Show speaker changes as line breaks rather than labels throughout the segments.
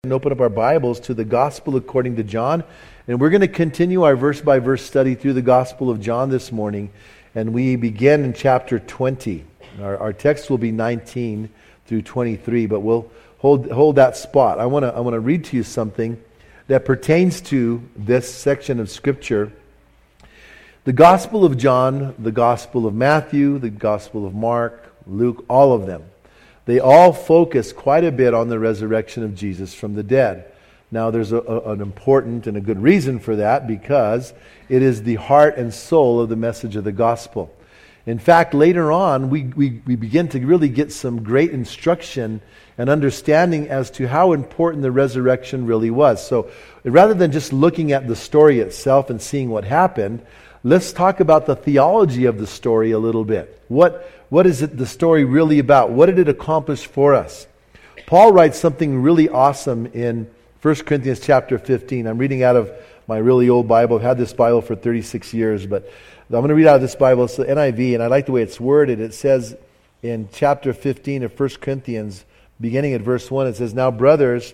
And open up our Bibles to the Gospel according to John. And we're going to continue our verse-by-verse study through the Gospel of John this morning. And we begin in chapter 20. Our text will be 19 through 23, but we'll hold that spot. I want to read to you something that pertains to this section of Scripture. The Gospel of John, the Gospel of Matthew, the Gospel of Mark, Luke, all of them, they all focus quite a bit on the resurrection of Jesus from the dead. Now, there's an important and a good reason for that, because it is the heart and soul of the message of the gospel. In fact, later on, we begin to really get some great instruction and understanding as to how important the resurrection really was. So, rather than just looking at the story itself and seeing what happened, let's talk about the theology of the story a little bit. What is the story really about? What did it accomplish for us? Paul writes something really awesome in 1 Corinthians chapter 15. I'm reading out of my really old Bible. I've had this Bible for 36 years, but I'm going to read out of this Bible. It's the NIV, and I like the way it's worded. It says in chapter 15 of 1 Corinthians, beginning at verse 1, it says, "Now, brothers,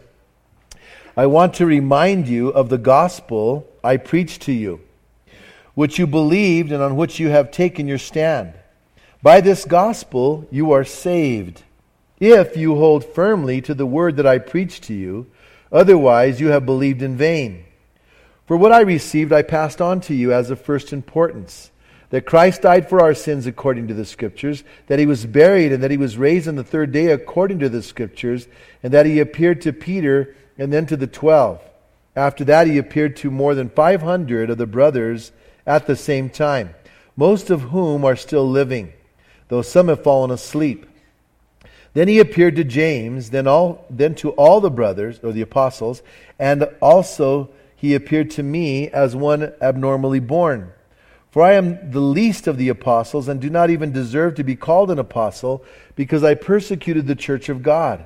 I want to remind you of the gospel I preached to you, which you believed and on which you have taken your stand. By this gospel you are saved, if you hold firmly to the word that I preached to you. Otherwise you have believed in vain. For what I received I passed on to you as of first importance, that Christ died for our sins according to the Scriptures, that He was buried, and that He was raised on the third day according to the Scriptures, and that He appeared to Peter and then to the 12. After that He appeared to more than 500 of the brothers at the same time, most of whom are still living, though some have fallen asleep. Then He appeared to James, then to all the brothers, or the apostles, and also He appeared to me as one abnormally born. For I am the least of the apostles, and do not even deserve to be called an apostle, because I persecuted the church of God.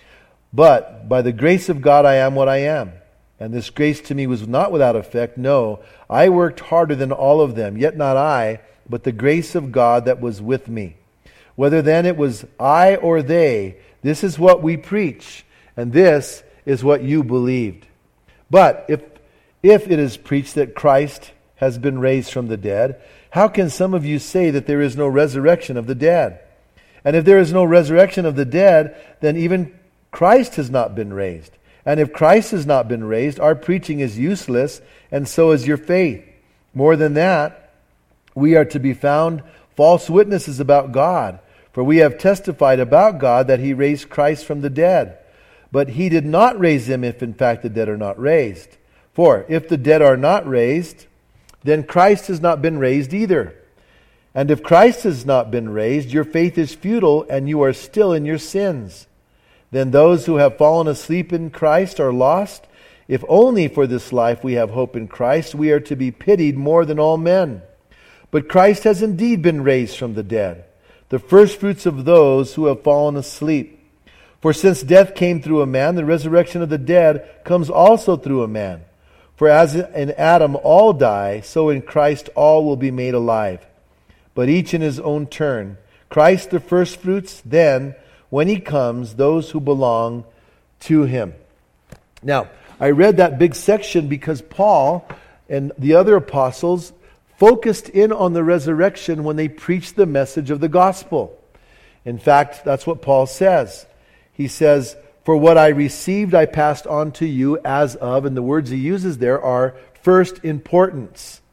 But by the grace of God I am what I am. And this grace to me was not without effect. No, I worked harder than all of them, yet not I, but the grace of God that was with me. Whether then it was I or they, this is what we preach, and this is what you believed. But if it is preached that Christ has been raised from the dead, how can some of you say that there is no resurrection of the dead? And if there is no resurrection of the dead, then even Christ has not been raised. And if Christ has not been raised, our preaching is useless, and so is your faith. More than that, we are to be found false witnesses about God, for we have testified about God that He raised Christ from the dead. But He did not raise Him if in fact the dead are not raised. For if the dead are not raised, then Christ has not been raised either. And if Christ has not been raised, your faith is futile, and you are still in your sins. Then those who have fallen asleep in Christ are lost. If only for this life we have hope in Christ, we are to be pitied more than all men. But Christ has indeed been raised from the dead, the firstfruits of those who have fallen asleep. For since death came through a man, the resurrection of the dead comes also through a man. For as in Adam all die, so in Christ all will be made alive. But each in his own turn. Christ the firstfruits, then, when He comes, those who belong to Him." Now, I read that big section because Paul and the other apostles focused in on the resurrection when they preached the message of the gospel. In fact, that's what Paul says. He says, "For what I received I passed on to you as of," and the words he uses there are first importance.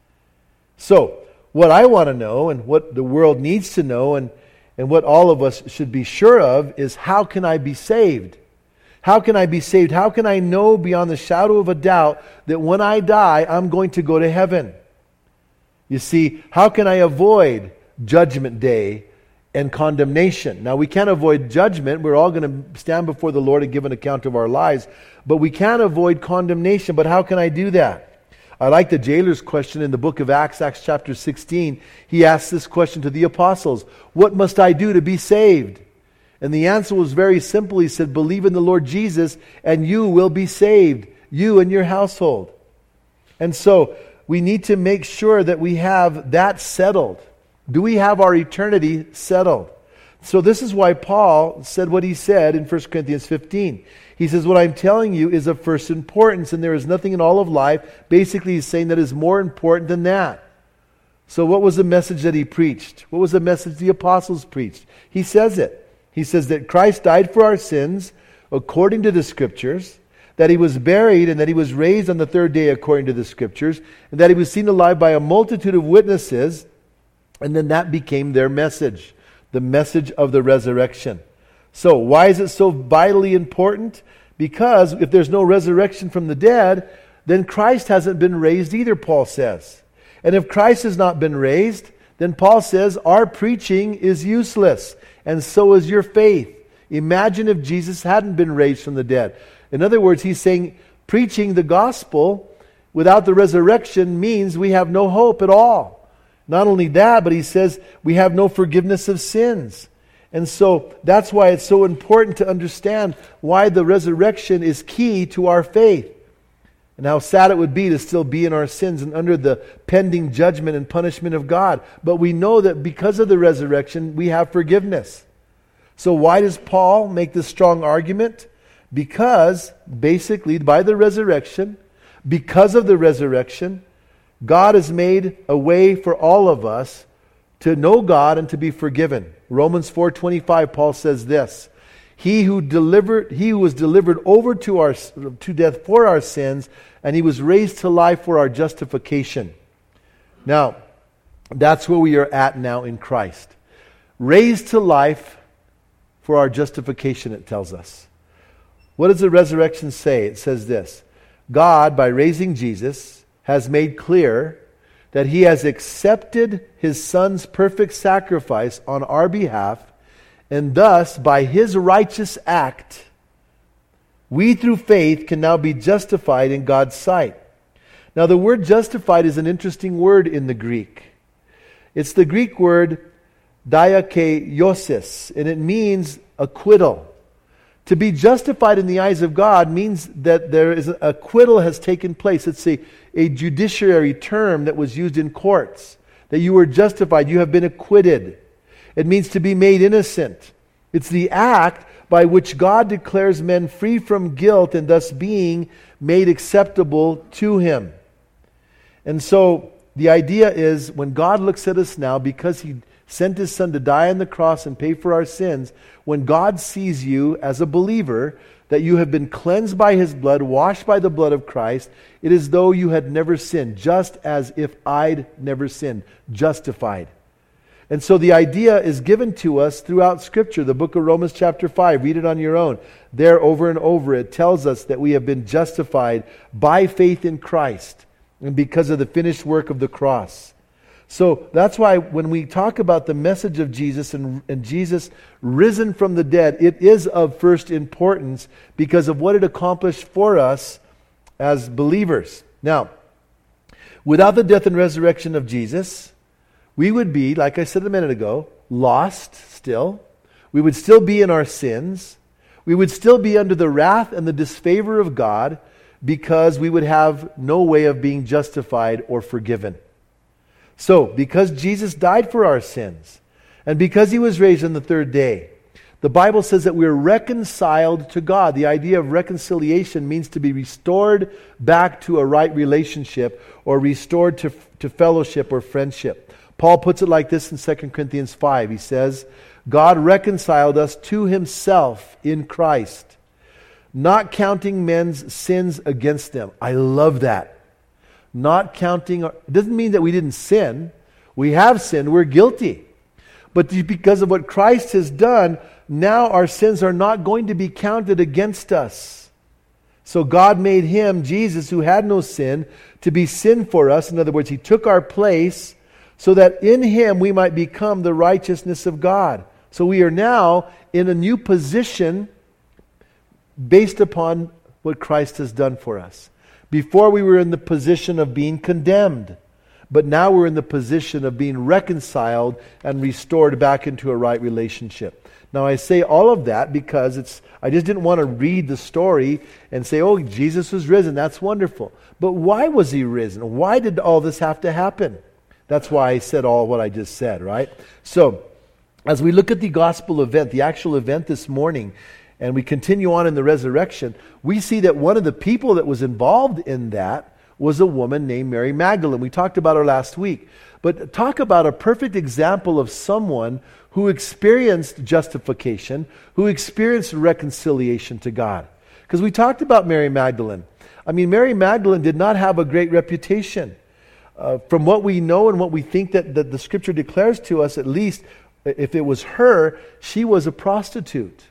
So, what I want to know, and what the world needs to know, and what all of us should be sure of, is how can I be saved? How can I be saved? How can I know beyond the shadow of a doubt that when I die, I'm going to go to heaven? You see, how can I avoid judgment day and condemnation? Now, we can't avoid judgment. We're all going to stand before the Lord and give an account of our lives. But we can't avoid condemnation. But how can I do that? I like the jailer's question in the book of Acts, Acts chapter 16. He asks this question to the apostles: "What must I do to be saved?" And the answer was very simple. He said, "Believe in the Lord Jesus and you will be saved, you and your household." And so we need to make sure that we have that settled. Do we have our eternity settled? So this is why Paul said what he said in 1 Corinthians 15. He says, what I'm telling you is of first importance, and there is nothing in all of life, basically he's saying, that is more important than that. So what was the message that he preached? What was the message the apostles preached? He says it. He says that Christ died for our sins according to the Scriptures, that he was buried and that he was raised on the third day according to the Scriptures, and that he was seen alive by a multitude of witnesses, and then that became their message, the message of the resurrection. So why is it so vitally important? Because if there's no resurrection from the dead, then Christ hasn't been raised either, Paul says. And if Christ has not been raised, then Paul says our preaching is useless, and so is your faith. Imagine if Jesus hadn't been raised from the dead. In other words, he's saying preaching the gospel without the resurrection means we have no hope at all. Not only that, but he says we have no forgiveness of sins. And so that's why it's so important to understand why the resurrection is key to our faith. And how sad it would be to still be in our sins and under the pending judgment and punishment of God. But we know that because of the resurrection, we have forgiveness. So why does Paul make this strong argument? Because basically by the resurrection, because of the resurrection, God has made a way for all of us to know God and to be forgiven. Romans 4:25, Paul says this, He who was delivered over to death for our sins, and he was raised to life for our justification. Now, that's where we are at now in Christ. Raised to life for our justification, it tells us. What does the resurrection say? It says this, God, by raising Jesus, has made clear that he has accepted his Son's perfect sacrifice on our behalf, and thus, by his righteous act, we through faith can now be justified in God's sight. Now, the word justified is an interesting word in the Greek. It's the Greek word diakeiosis, and it means acquittal. To be justified in the eyes of God means that there is acquittal has taken place. It's a judiciary term that was used in courts. That you were justified, you have been acquitted. It means to be made innocent. It's the act by which God declares men free from guilt and thus being made acceptable to him. And so the idea is when God looks at us now, because he sent his Son to die on the cross and pay for our sins, when God sees you as a believer, that you have been cleansed by his blood, washed by the blood of Christ, it is though you had never sinned, just as if I'd never sinned, justified. And so the idea is given to us throughout Scripture. The book of Romans chapter 5, read it on your own. There over and over it tells us that we have been justified by faith in Christ and because of the finished work of the cross. So that's why when we talk about the message of Jesus and Jesus risen from the dead, it is of first importance because of what it accomplished for us as believers. Now, without the death and resurrection of Jesus, we would be, like I said a minute ago, lost still. We would still be in our sins. We would still be under the wrath and the disfavor of God because we would have no way of being justified or forgiven. So, because Jesus died for our sins, and because he was raised on the third day, the Bible says that we're reconciled to God. The idea of reconciliation means to be restored back to a right relationship or restored to fellowship or friendship. Paul puts it like this in 2 Corinthians 5. He says, God reconciled us to himself in Christ, not counting men's sins against them. I love that. Not counting, it doesn't mean that we didn't sin. We have sinned, we're guilty. But because of what Christ has done, now our sins are not going to be counted against us. So God made him, Jesus, who had no sin, to be sin for us. In other words, he took our place so that in him we might become the righteousness of God. So we are now in a new position based upon what Christ has done for us. Before we were in the position of being condemned, but now we're in the position of being reconciled and restored back into a right relationship. Now I say all of that because I just didn't want to read the story and say, oh, Jesus was risen, that's wonderful. But why was he risen? Why did all this have to happen? That's why I said all what I just said, right? So, as we look at the gospel event, the actual event this morning, and we continue on in the resurrection, we see that one of the people that was involved in that was a woman named Mary Magdalene. We talked about her last week. But talk about a perfect example of someone who experienced justification, who experienced reconciliation to God. Because we talked about Mary Magdalene. I mean, Mary Magdalene did not have a great reputation. From what we know and what we think that the Scripture declares to us, at least, if it was her, she was a prostitute.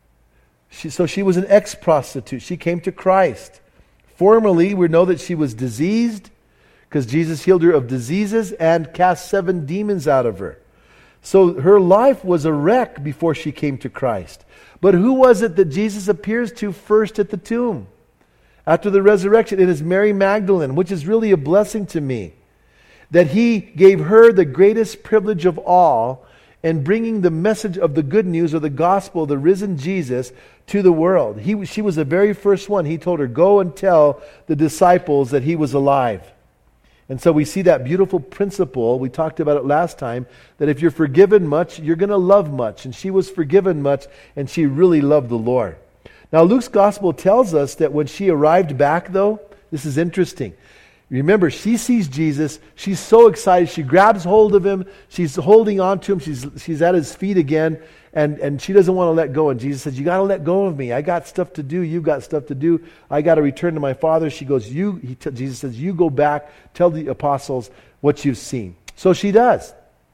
So she was an ex-prostitute. She came to Christ. Formerly, we know that she was diseased, because Jesus healed her of diseases and cast 7 demons out of her. So her life was a wreck before she came to Christ. But who was it that Jesus appears to first at the tomb? After the resurrection, it is Mary Magdalene, which is really a blessing to me. That he gave her the greatest privilege of all in bringing the message of the good news or the gospel, the risen Jesus, to the world. She was the very first one. He told her, go and tell the disciples that he was alive. And so we see that beautiful principle, we talked about it last time, that if you're forgiven much, you're going to love much. And she was forgiven much, and she really loved the Lord. Now, Luke's gospel tells us that when she arrived back, though, this is interesting. Remember, she sees Jesus. She's so excited. She grabs hold of him. She's holding on to him. She's at his feet again. And she doesn't want to let go. And Jesus says, you got to let go of me. I got stuff to do. You've got stuff to do. I got to return to my Father. She goes, Jesus says, you go back. Tell the apostles what you've seen. So she does.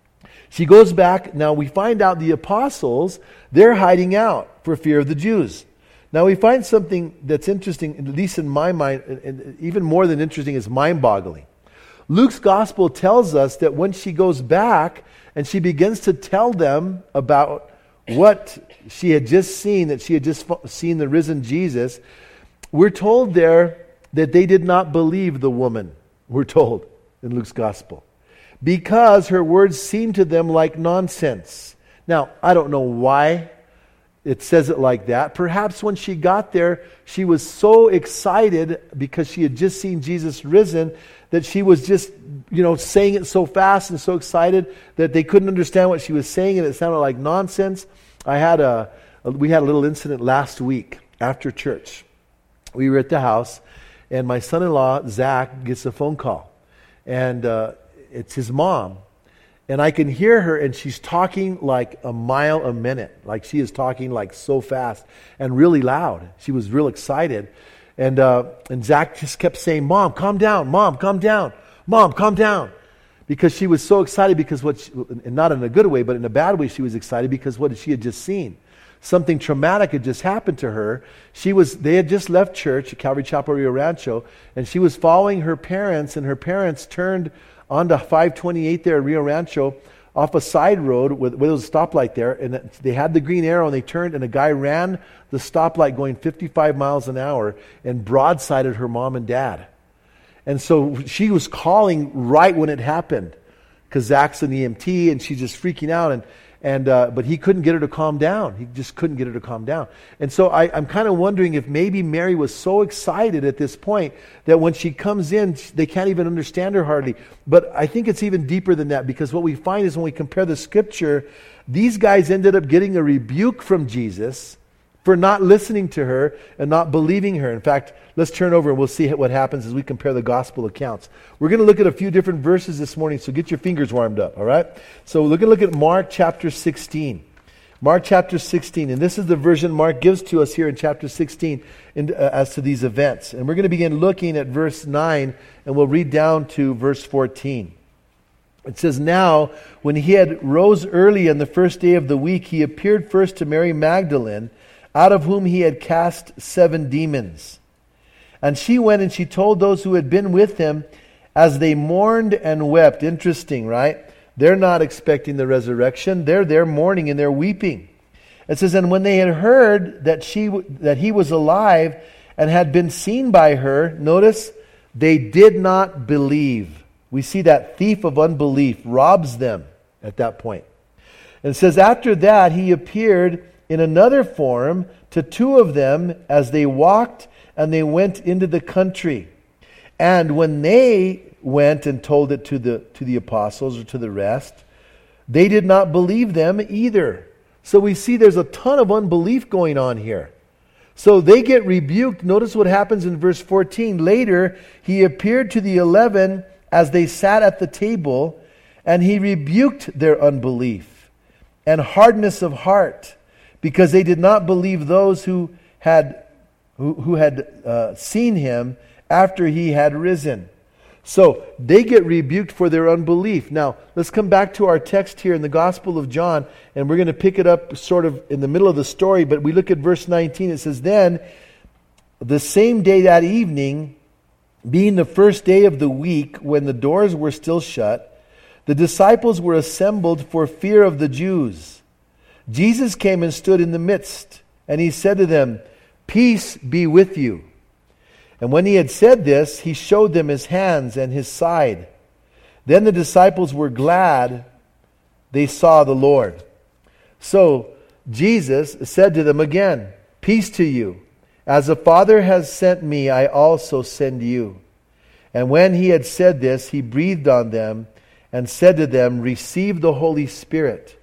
She goes back. Now we find out the apostles, they're hiding out for fear of the Jews. Now we find something that's interesting, at least in my mind, and even more than interesting, is mind-boggling. Luke's gospel tells us that when she goes back and she begins to tell them about what she had just seen, that she had just seen the risen Jesus, we're told there that they did not believe the woman, we're told in Luke's gospel, because her words seemed to them like nonsense. Now, I don't know why it says it like that. Perhaps when she got there, she was so excited because she had just seen Jesus risen that she was just, saying it so fast and so excited that they couldn't understand what she was saying and it sounded like nonsense. We had a little incident last week after church. We were at the house and my son-in-law, Zach, gets a phone call. And it's his mom. And I can hear her, and she's talking like a mile a minute. Like she is talking like so fast and really loud. She was real excited. And Zach just kept saying, Mom, calm down. Mom, calm down. Mom, calm down. Because she was so excited because and not in a good way, but in a bad way, she was excited because what she had just seen. Something traumatic had just happened to her. They had just left church at Calvary Chapel, Rio Rancho, and she was following her parents, and her parents turned onto 528 there at Rio Rancho off a side road where there was a stoplight there, and they had the green arrow, and they turned, and a guy ran the stoplight going 55 miles an hour and broadsided her mom and dad. And so she was calling right when it happened because Zach's an EMT, and she's just freaking out, but he couldn't get her to calm down. He just couldn't get her to calm down. And so I'm kind of wondering if maybe Mary was so excited at this point that when she comes in, they can't even understand her hardly. But I think it's even deeper than that, because what we find is when we compare the Scripture, these guys ended up getting a rebuke from Jesus for not listening to her and not believing her. In fact, let's turn over and we'll see what happens as we compare the gospel accounts. We're going to look at a few different verses this morning, so get your fingers warmed up, all right? So we're going to look at Mark chapter 16. Mark chapter 16, and this is the version Mark gives to us here in chapter 16 as to these events. And we're going to begin looking at verse 9, and we'll read down to verse 14. It says, Now, when he had rose early on the first day of the week, he appeared first to Mary Magdalene, out of whom he had cast 7 demons. And she went and she told those who had been with him as they mourned and wept. Interesting, right? They're not expecting the resurrection. They're there mourning and they're weeping. It says, and when they had heard that he was alive and had been seen by her, notice, they did not believe. We see that thief of unbelief robs them at that point. And it says, after that he appeared in another form to 2 of them as they walked, and they went into the country. And when they went and told it to the apostles or to the rest, They did not believe them either. So we see there's a ton of unbelief going on here. So they get rebuked. Notice what happens in verse 14. Later, he appeared to the 11 as they sat at the table, and he rebuked their unbelief and hardness of heart, because they did not believe those who had seen him after he had risen. So they get rebuked for their unbelief. Now, let's come back to our text here in the Gospel of John, and we're going to pick it up sort of in the middle of the story, but we look at verse 19. It says, "Then, the same day that evening, being the first day of the week, when the doors were still shut, the disciples were assembled for fear of the Jews. Jesus came and stood in the midst, and he said to them, 'Peace be with you.' And when he had said this, he showed them his hands and his side. Then the disciples were glad they saw the Lord. So Jesus said to them again, 'Peace to you. As the Father has sent me, I also send you.' And when he had said this, he breathed on them and said to them, 'Receive the Holy Spirit.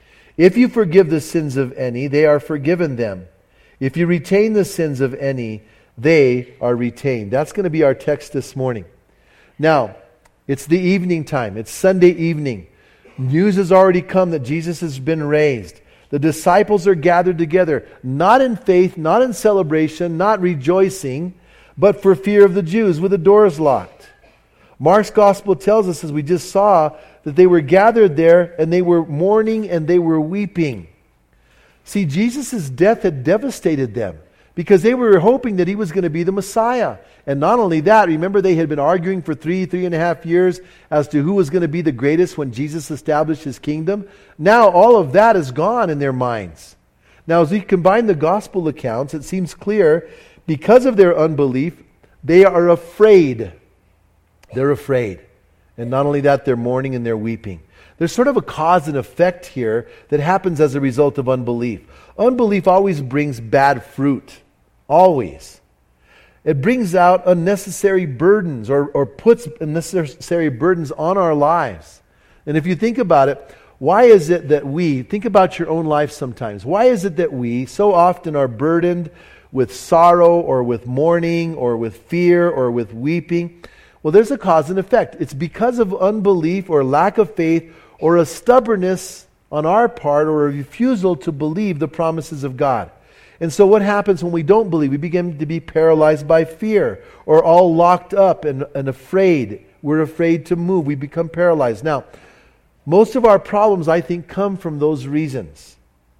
If you forgive the sins of any, they are forgiven them. If you retain the sins of any, they are retained.'" That's going to be our text this morning. Now, it's the evening time. It's Sunday evening. News has already come that Jesus has been raised. The disciples are gathered together, not in faith, not in celebration, not rejoicing, but for fear of the Jews, with the doors locked. Mark's gospel tells us, as we just saw, that they were gathered there and they were mourning and they were weeping. See, Jesus' death had devastated them, because they were hoping that he was going to be the Messiah. And not only that, remember they had been arguing for 3.5 years as to who was going to be the greatest when Jesus established his kingdom. Now all of that is gone in their minds. Now as we combine the gospel accounts, it seems clear, because of their unbelief, they are afraid. They're afraid. And not only that, they're mourning and they're weeping. There's sort of a cause and effect here that happens as a result of unbelief. Unbelief always brings bad fruit. Always. It brings out unnecessary burdens or puts unnecessary burdens on our lives. And if you think about it, why is it that think about your own life sometimes. Why is it that we so often are burdened with sorrow or with mourning or with fear or with weeping? Well, there's a cause and effect. It's because of unbelief or lack of faith or a stubbornness on our part or a refusal to believe the promises of God. And so what happens when we don't believe? We begin to be paralyzed by fear or all locked up and afraid. We're afraid to move. We become paralyzed. Now, most of our problems, I think, come from those reasons.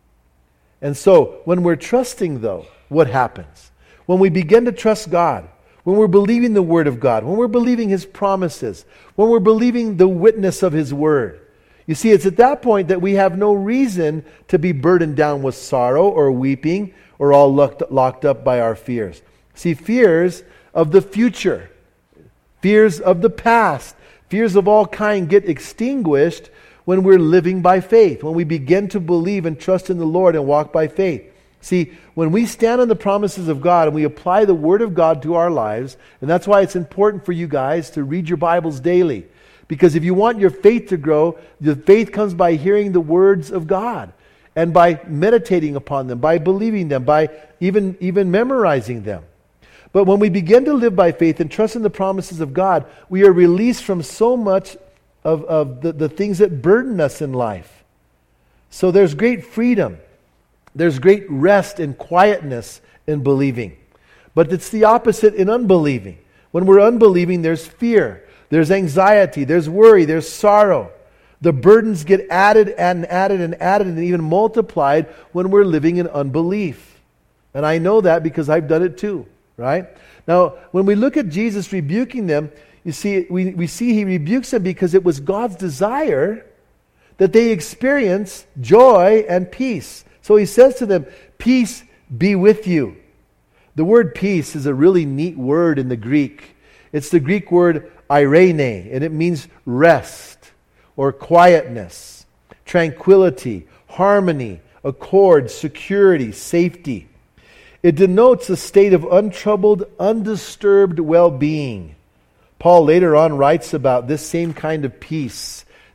And so when we're trusting, though, what happens? When we begin to trust God, when we're believing the Word of God, when we're believing His promises, when we're believing the witness of His Word, you see, it's at that point that we have no reason to be burdened down with sorrow or weeping or all locked up by our fears. See, fears of the future, fears of the past, fears of all kind get extinguished when we're living by faith, when we begin to believe and trust in the Lord and walk by faith. See, when we stand on the promises of God and we apply the Word of God to our lives, and that's why it's important for you guys to read your Bibles daily. Because if you want your faith to grow, the faith comes by hearing the words of God and by meditating upon them, by believing them, by even memorizing them. But when we begin to live by faith and trust in the promises of God, we are released from so much of the things that burden us in life. So there's great freedom. There's great rest and quietness in believing. But it's the opposite in unbelieving. When we're unbelieving, there's fear. There's anxiety, there's worry, there's sorrow. The burdens get added and added and added and even multiplied when we're living in unbelief. And I know that because I've done it too, right? Now, when we look at Jesus rebuking them, you see, we see He rebukes them because it was God's desire that they experience joy and peace. So He says to them, "Peace be with you." The word peace is a really neat word in the Greek. It's the Greek word eirene, and it means rest or quietness, tranquility, harmony, accord, security, safety. It denotes a state of untroubled, undisturbed well-being. Paul later on writes about this same kind of peace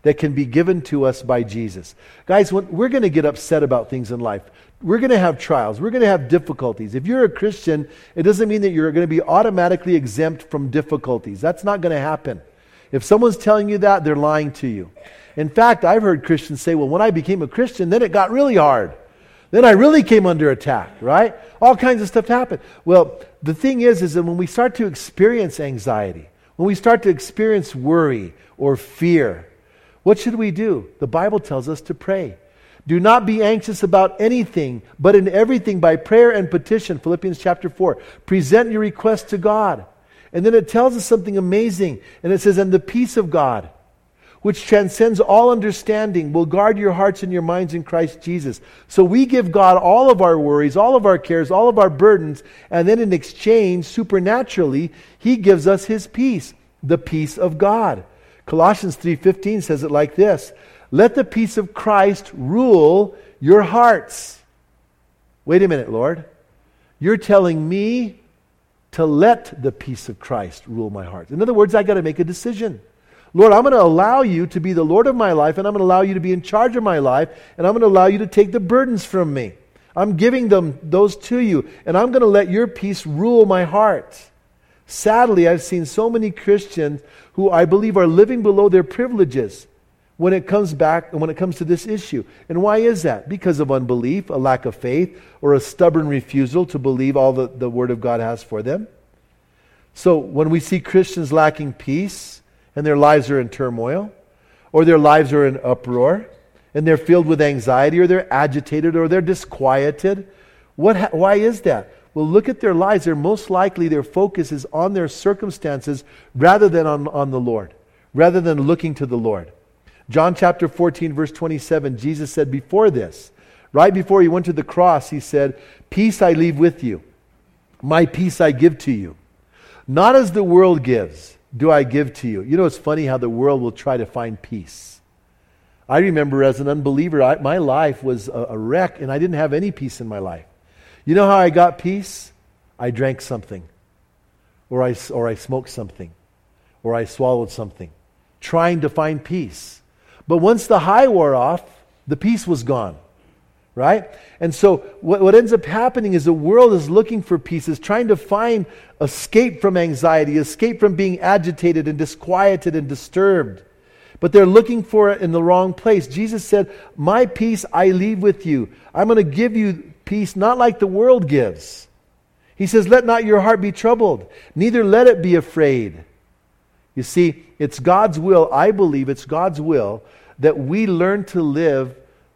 that can be given to us by Jesus. Guys, we're going to get upset about things in life. We're going to have trials. We're going to have difficulties. If you're a Christian, it doesn't mean that you're going to be automatically exempt from difficulties. That's not going to happen. If someone's telling you that, they're lying to you. In fact, I've heard Christians say, well, when I became a Christian, then it got really hard. Then I really came under attack, right? All kinds of stuff happened. Well, the thing is that when we start to experience anxiety, when we start to experience worry or fear, what should we do? The Bible tells us to pray. Do not be anxious about anything, but in everything by prayer and petition, Philippians chapter 4, present your request to God. And then it tells us something amazing. And it says, and the peace of God, which transcends all understanding, will guard your hearts and your minds in Christ Jesus. So we give God all of our worries, all of our cares, all of our burdens, and then in exchange, supernaturally, He gives us His peace, the peace of God. Colossians 3:15 says it like this, let the peace of Christ rule your hearts. Wait a minute, Lord. You're telling me to let the peace of Christ rule my heart. In other words, I got to make a decision. Lord, I'm going to allow you to be the Lord of my life, and I'm going to allow you to be in charge of my life, and I'm going to allow you to take the burdens from me. I'm giving those to you, and I'm going to let your peace rule my heart. Sadly, I've seen so many Christians who I believe are living below their privileges when it comes to this issue. And why is that? Because of unbelief, a lack of faith, or a stubborn refusal to believe all the Word of God has for them. So when we see Christians lacking peace, and their lives are in turmoil, or their lives are in uproar, and they're filled with anxiety, or they're agitated, or they're disquieted, why is that? Well, look at their lives. They're most likely their focus is on their circumstances rather than on the Lord, rather than looking to the Lord. John chapter 14, verse 27, Jesus said before this, right before He went to the cross, He said, peace I leave with you. My peace I give to you. Not as the world gives, do I give to you. You know, it's funny how the world will try to find peace. I remember as an unbeliever, my life was a wreck, and I didn't have any peace in my life. You know how I got peace? I drank something, or I smoked something, or I swallowed something, trying to find peace. But once the high wore off, the peace was gone. Right? And so what ends up happening is the world is looking for peace, is trying to find escape from anxiety, escape from being agitated and disquieted and disturbed. But they're looking for it in the wrong place. Jesus said, my peace I leave with you. I'm going to give you peace not like the world gives. He says, let not your heart be troubled, neither let it be afraid. You see, it's God's will, I believe it's God's will, that we learn to live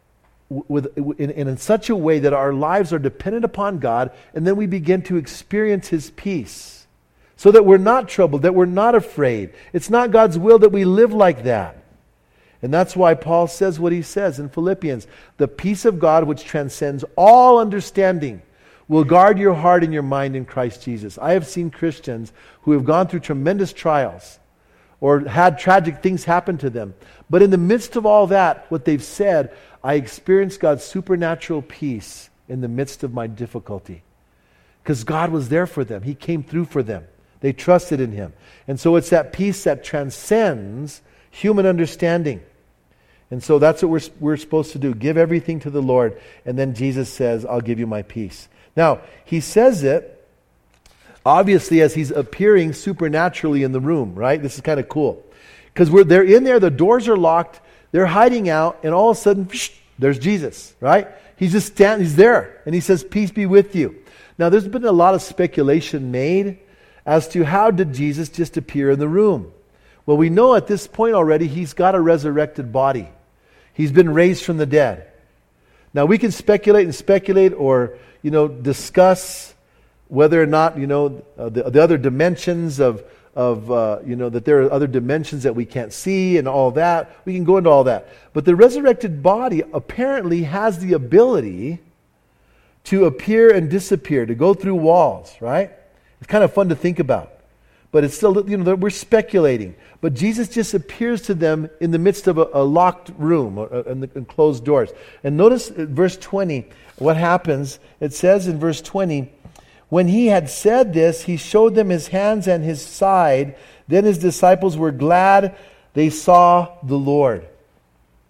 in such a way that our lives are dependent upon God, and then we begin to experience His peace, so that we're not troubled, that we're not afraid. It's not God's will that we live like that. And that's why Paul says what he says in Philippians, the peace of God which transcends all understanding will guard your heart and your mind in Christ Jesus. I have seen Christians who have gone through tremendous trials or had tragic things happen to them, but in the midst of all that, what they've said, I experienced God's supernatural peace in the midst of my difficulty. Because God was there for them. He came through for them. They trusted in Him. And so it's that peace that transcends human understanding. And so that's what we're supposed to do. Give everything to the Lord. And then Jesus says, I'll give you my peace. Now, He says it, obviously, as He's appearing supernaturally in the room, right? This is kind of cool. Because they're in there, the doors are locked, they're hiding out, and all of a sudden, there's Jesus, right? He's just standing, He's there, and He says, peace be with you. Now, there's been a lot of speculation made as to how did Jesus just appear in the room. Well, we know at this point already He's got a resurrected body. He's been raised from the dead. Now, we can speculate or, discuss whether or not, the other dimensions of that there are other dimensions that we can't see and all that. We can go into all that. But the resurrected body apparently has the ability to appear and disappear, to go through walls, right? It's kind of fun to think about. But it's still, we're speculating. But Jesus just appears to them in the midst of a locked room and closed doors. And notice verse 20, what happens. It says in verse 20, when He had said this, He showed them His hands and His side. Then His disciples were glad they saw the Lord.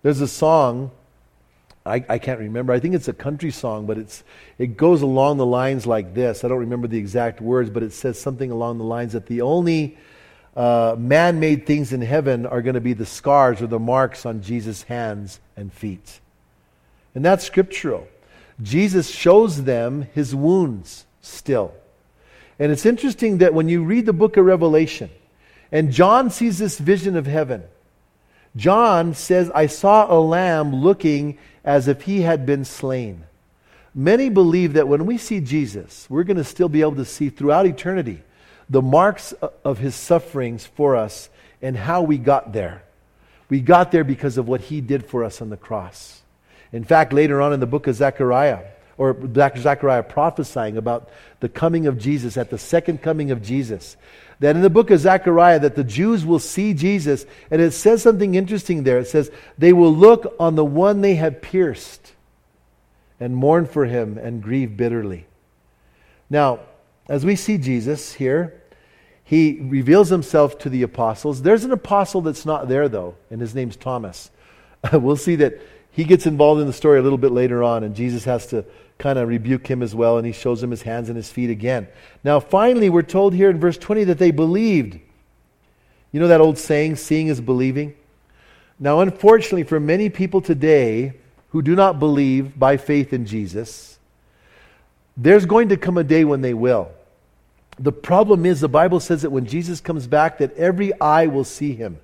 There's a song, I can't remember. I think it's a country song, but it goes along the lines like this. I don't remember the exact words, but it says something along the lines that the only man-made things in heaven are going to be the scars or the marks on Jesus' hands and feet. And that's scriptural. Jesus shows them his wounds still. And it's interesting that when you read the book of Revelation, and John sees this vision of heaven, John says, I saw a lamb looking as if he had been slain. Many believe that when we see Jesus, we're going to still be able to see throughout eternity the marks of his sufferings for us and how we got there. We got there because of what he did for us on the cross. In fact, later on in the book of Zechariah, or Zechariah prophesying about the coming of Jesus, at the second coming of Jesus, that in the book of Zechariah that the Jews will see Jesus, and it says something interesting there. It says, they will look on the one they had pierced and mourn for him and grieve bitterly. Now, as we see Jesus here, he reveals himself to the apostles. There's an apostle that's not there, though, and his name's Thomas. We'll see that he gets involved in the story a little bit later on, and Jesus has to kind of rebuke him as well, and he shows him his hands and his feet again. Now, finally, we're told here in verse 20 that they believed. You know that old saying, seeing is believing? Now, unfortunately, for many people today who do not believe by faith in Jesus, there's going to come a day when they will. The problem is, the Bible says that when Jesus comes back, that every eye will see him.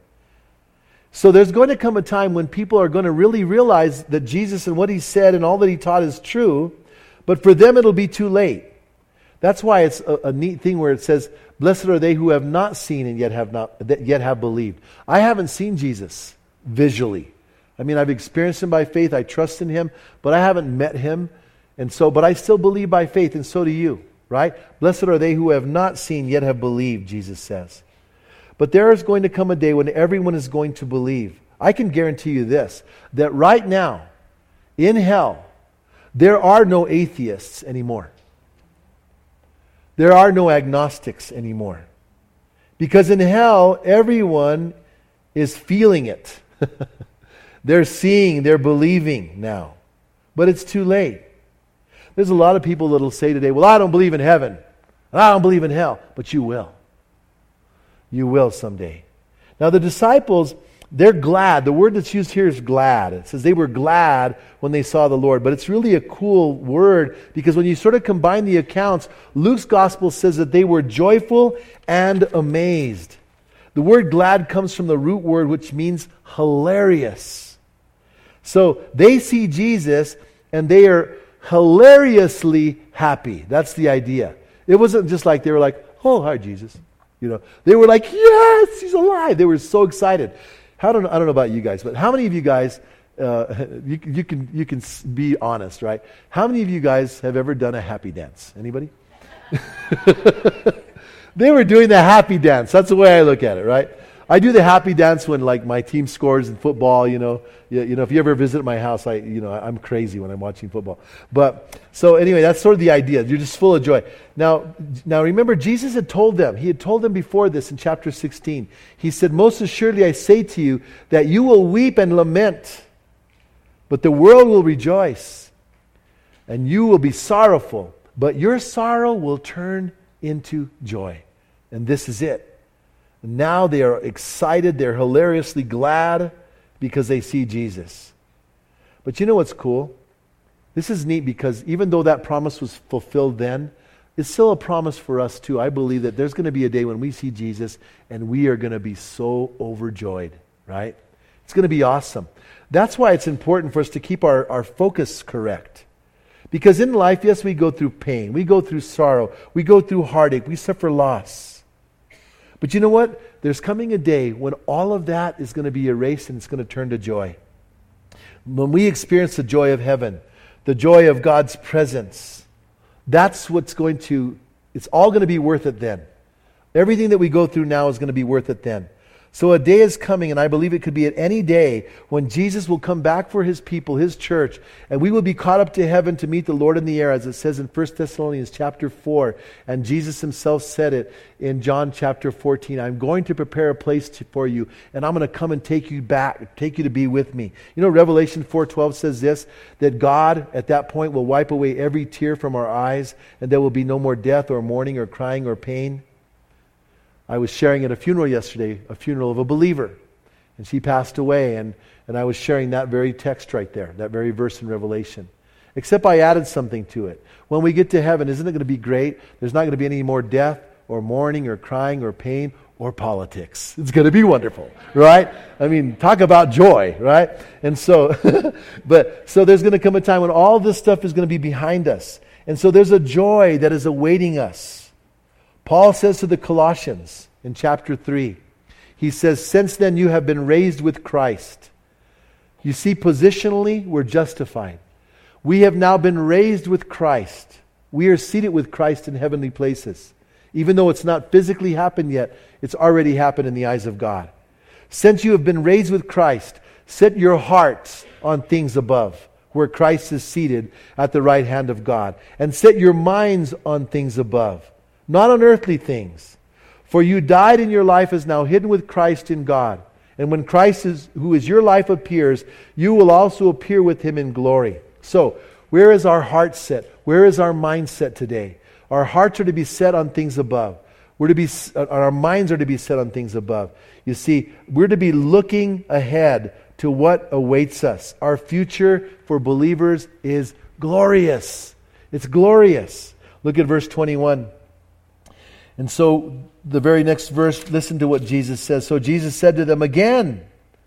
So there's going to come a time when people are going to really realize that Jesus and what he said and all that he taught is true, but for them it'll be too late. That's why it's a neat thing where it says, blessed are they who have not seen and yet have believed. I haven't seen Jesus visually. I mean, I've experienced him by faith, I trust in him, but I haven't met him, but I still believe by faith, and so do you. Right? Blessed are they who have not seen yet have believed, Jesus says. But there is going to come a day when everyone is going to believe. I can guarantee you this, that right now, in hell, there are no atheists anymore. There are no agnostics anymore. Because in hell, everyone is feeling it. They're seeing, they're believing now. But it's too late. There's a lot of people that will say today, well, I don't believe in heaven, and I don't believe in hell. But you will. You will someday. Now the disciples, they're glad. The word that's used here is glad. It says they were glad when they saw the Lord. But it's really a cool word, because when you sort of combine the accounts, Luke's gospel says that they were joyful and amazed. The word glad comes from the root word which means hilarious. So they see Jesus and they are hilariously happy. That's the idea. It wasn't just like they were like, oh, hi, Jesus. They were like, yes, he's alive. They were so excited. I don't know about you guys, but how many of you guys, you can be honest, right? How many of you guys have ever done a happy dance? Anybody? They were doing the happy dance. That's the way I look at it, right? I do the happy dance when like my team scores in football, if you ever visit my house, I'm crazy when I'm watching football. But so anyway, that's sort of the idea. You're just full of joy. Now remember, Jesus had told them, he had told them before this in chapter 16. He said, most assuredly I say to you that you will weep and lament, but the world will rejoice, and you will be sorrowful, but your sorrow will turn into joy. And this is it. Now they are excited, they're hilariously glad because they see Jesus. But you know what's cool? This is neat because even though that promise was fulfilled then, it's still a promise for us too. I believe that there's going to be a day when we see Jesus and we are going to be so overjoyed, right? It's going to be awesome. That's why it's important for us to keep our focus correct. Because in life, yes, we go through pain, we go through sorrow, we go through heartache, we suffer loss. But you know what? There's coming a day when all of that is going to be erased and it's going to turn to joy. When we experience the joy of heaven, the joy of God's presence, that's what's it's all going to be worth it then. Everything that we go through now is going to be worth it then. So a day is coming, and I believe it could be at any day, when Jesus will come back for his people, his church, and we will be caught up to heaven to meet the Lord in the air, as it says in 1 Thessalonians chapter 4. And Jesus himself said it in John chapter 14. I'm going to prepare a place for you, and I'm going to come and take you back, take you to be with me. You know, Revelation 4:12 says this, that God at that point will wipe away every tear from our eyes, and there will be no more death or mourning or crying or pain. I was sharing at a funeral yesterday, a funeral of a believer. And she passed away, and I was sharing that very text right there, that very verse in Revelation. Except I added something to it. When we get to heaven, isn't it going to be great? There's not going to be any more death or mourning or crying or pain or politics. It's going to be wonderful, right? I mean, talk about joy, right? And so, so there's going to come a time when all this stuff is going to be behind us. And so there's a joy that is awaiting us. Paul says to the Colossians in chapter 3, he says, since then you have been raised with Christ. You see, positionally, we're justified. We have now been raised with Christ. We are seated with Christ in heavenly places. Even though it's not physically happened yet, it's already happened in the eyes of God. Since you have been raised with Christ, set your hearts on things above, where Christ is seated at the right hand of God. And set your minds on things above, not on earthly things. For you died, and your life is now hidden with Christ in God. And when Christ, who is your life, appears, you will also appear with him in glory. So, where is our heart set? Where is our mind set today? Our hearts are to be set on things above. Our minds are to be set on things above. You see, we're to be looking ahead to what awaits us. Our future for believers is glorious. It's glorious. Look at verse 21. And so the very next verse, listen to what Jesus says. So Jesus said to them again,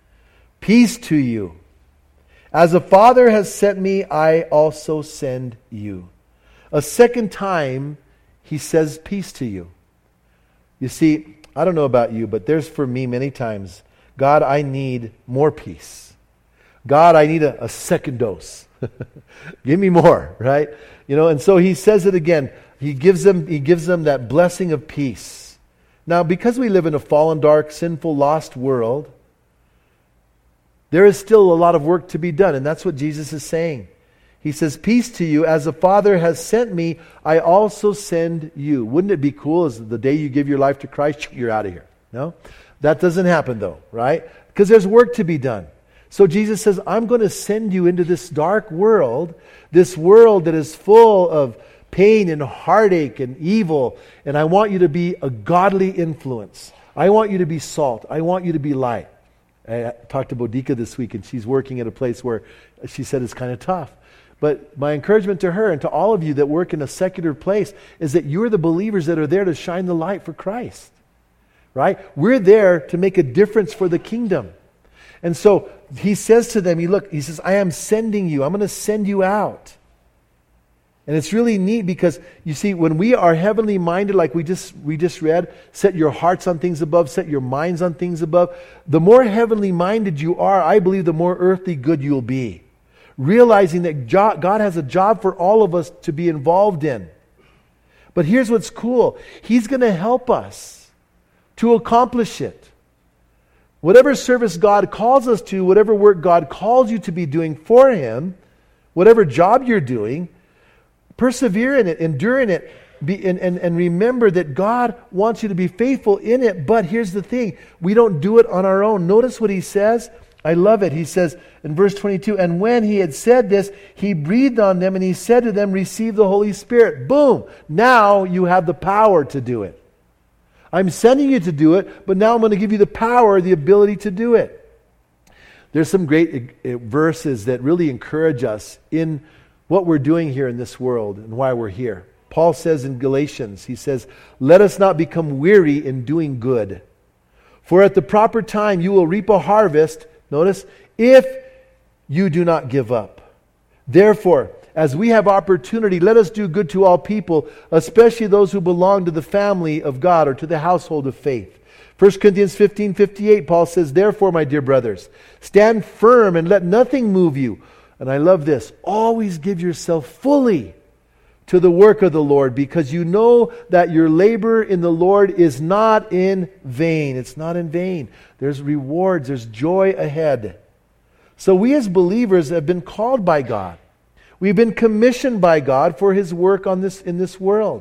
peace to you. As the Father has sent me, I also send you. A second time, he says peace to you. You see, I don't know about you, but there's for me many times, God, I need more peace. God, I need a second dose. Give me more, right? You know, and so he says it again. He gives them that blessing of peace. Now, because we live in a fallen, dark, sinful, lost world, there is still a lot of work to be done, and that's what Jesus is saying. He says, peace to you, as the Father has sent me, I also send you. Wouldn't it be cool as the day you give your life to Christ, you're out of here? No? That doesn't happen though, right? Because there's work to be done. So Jesus says, I'm going to send you into this dark world, this world that is full of pain and heartache and evil, and I want you to be a godly influence. I want you to be salt. I want you to be light. I talked to Boudica this week, and she's working at a place where she said it's kind of tough. But my encouragement to her and to all of you that work in a secular place is that you're the believers that are there to shine the light for Christ. Right? We're there to make a difference for the kingdom. And so he says to them, he says, I am sending you. I'm going to send you out. And it's really neat because, you see, when we are heavenly minded, like we just read, set your hearts on things above, set your minds on things above. The more heavenly minded you are, I believe the more earthly good you'll be. Realizing that God has a job for all of us to be involved in. But here's what's cool. He's going to help us to accomplish it. Whatever service God calls us to, whatever work God calls you to be doing for Him, whatever job you're doing, persevere in it, endure in it, and remember that God wants you to be faithful in it. But here's the thing, we don't do it on our own. Notice what he says. I love it. He says in verse 22, and when he had said this, he breathed on them and he said to them, receive the Holy Spirit. Boom! Now you have the power to do it. I'm sending you to do it, but now I'm going to give you the power, the ability to do it. There's some great verses that really encourage us in what we're doing here in this world and why we're here. Paul says in Galatians, he says, let us not become weary in doing good. For at the proper time you will reap a harvest, notice, if you do not give up. Therefore, as we have opportunity, let us do good to all people, especially those who belong to the family of God or to the household of faith. 1 Corinthians 15:58, Paul says, therefore, my dear brothers, stand firm and let nothing move you. And I love this. Always give yourself fully to the work of the Lord, because you know that your labor in the Lord is not in vain. It's not in vain. There's rewards. There's joy ahead. So we as believers have been called by God. We've been commissioned by God for His work in this world.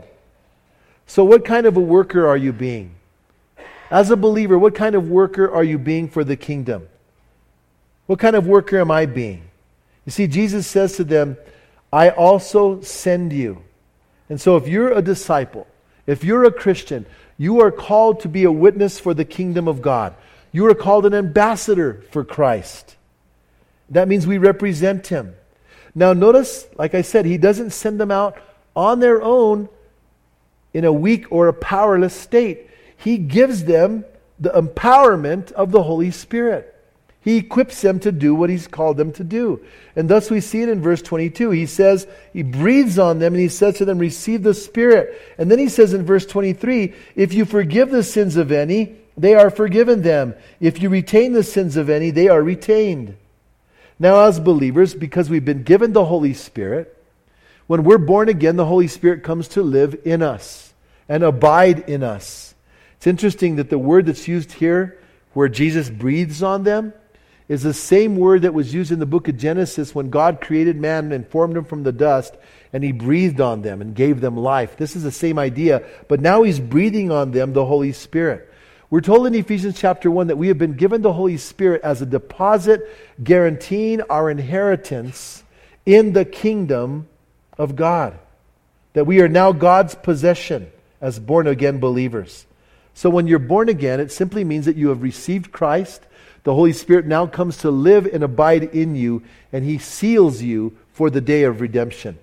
So what kind of a worker are you being? As a believer, what kind of worker are you being for the kingdom? What kind of worker am I being? You see, Jesus says to them, I also send you. And so if you're a disciple, if you're a Christian, you are called to be a witness for the kingdom of God. You are called an ambassador for Christ. That means we represent Him. Now notice, like I said, He doesn't send them out on their own in a weak or a powerless state. He gives them the empowerment of the Holy Spirit. He equips them to do what He's called them to do. And thus we see it in verse 22. He says, He breathes on them and He says to them, receive the Spirit. And then He says in verse 23, if you forgive the sins of any, they are forgiven them. If you retain the sins of any, they are retained. Now as believers, because we've been given the Holy Spirit, when we're born again, the Holy Spirit comes to live in us and abide in us. It's interesting that the word that's used here, where Jesus breathes on them, is the same word that was used in the book of Genesis when God created man and formed him from the dust, and He breathed on them and gave them life. This is the same idea, but now He's breathing on them the Holy Spirit. We're told in Ephesians chapter 1 that we have been given the Holy Spirit as a deposit guaranteeing our inheritance in the kingdom of God. That we are now God's possession as born-again believers. So when you're born again, it simply means that you have received Christ. The Holy Spirit now comes to live and abide in you, and He seals you for the day of redemption.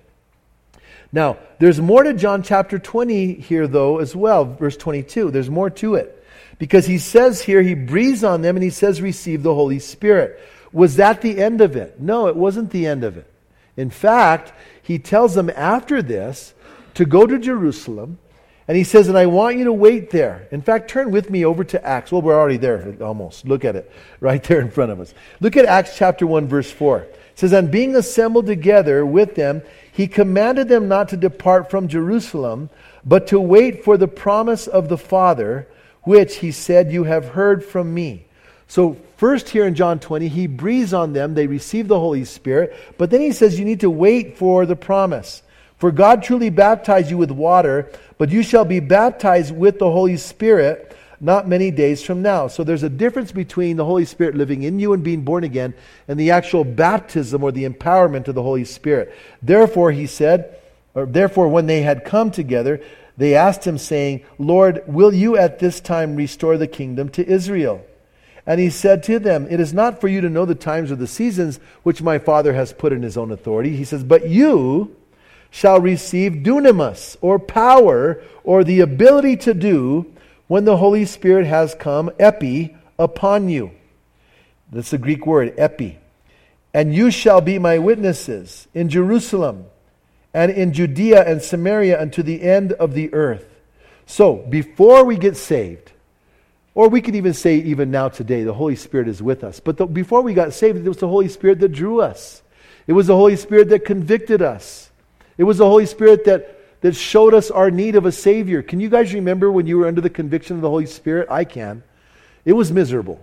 Now, there's more to John chapter 20 here, though, as well, verse 22. There's more to it. Because He says here, He breathes on them, and He says, receive the Holy Spirit. Was that the end of it? No, it wasn't the end of it. In fact, He tells them after this to go to Jerusalem, and He says, and I want you to wait there. In fact, turn with me over to Acts. Well, we're already there, almost. Look at it, right there in front of us. Look at Acts chapter 1, verse 4. It says, and being assembled together with them, He commanded them not to depart from Jerusalem, but to wait for the promise of the Father, which He said, you have heard from me. So first here in John 20, He breathes on them, they receive the Holy Spirit, but then He says you need to wait for the promise. For God truly baptized you with water, but you shall be baptized with the Holy Spirit not many days from now. So there's a difference between the Holy Spirit living in you and being born again and the actual baptism or the empowerment of the Holy Spirit. Therefore, He said, therefore when they had come together, they asked Him, saying, Lord, will you at this time restore the kingdom to Israel? And He said to them, it is not for you to know the times or the seasons which my Father has put in His own authority. He says, but you shall receive dunamis, or power, or the ability to do, when the Holy Spirit has come, epi, upon you. That's the Greek word, epi. And you shall be my witnesses in Jerusalem, and in Judea and Samaria, unto the end of the earth. So, before we get saved, or we could even say even now today, the Holy Spirit is with us. But before we got saved, it was the Holy Spirit that drew us. It was the Holy Spirit that convicted us. It was the Holy Spirit that showed us our need of a Savior. Can you guys remember when you were under the conviction of the Holy Spirit? I can. It was miserable.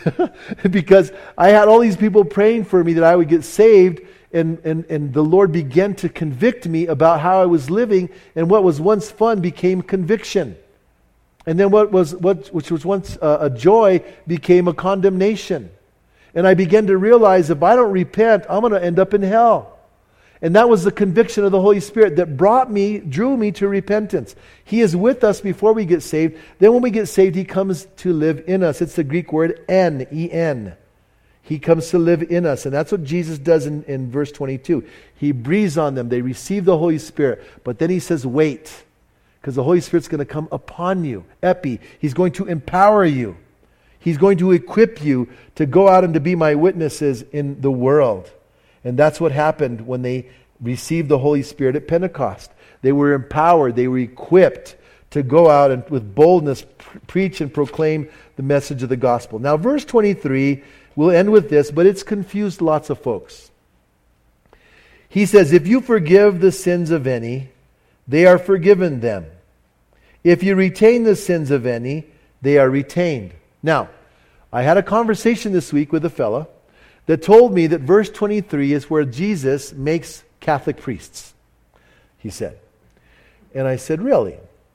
Because I had all these people praying for me that I would get saved, and the Lord began to convict me about how I was living, and what was once fun became conviction. And then which was once a joy became a condemnation. And I began to realize if I don't repent, I'm going to end up in hell. And that was the conviction of the Holy Spirit that drew me to repentance. He is with us before we get saved. Then when we get saved, He comes to live in us. It's the Greek word en, E-N. He comes to live in us. And that's what Jesus does in verse 22. He breathes on them. They receive the Holy Spirit. But then He says, wait. Because the Holy Spirit's going to come upon you. Epi. He's going to empower you. He's going to equip you to go out and to be my witnesses in the world. And that's what happened when they received the Holy Spirit at Pentecost. They were empowered, they were equipped to go out and with boldness preach and proclaim the message of the gospel. Now verse 23, we'll end with this, but it's confused lots of folks. He says, if you forgive the sins of any, they are forgiven them. If you retain the sins of any, they are retained. Now, I had a conversation this week with a fella that told me that verse 23 is where Jesus makes Catholic priests, he said. And I said, really?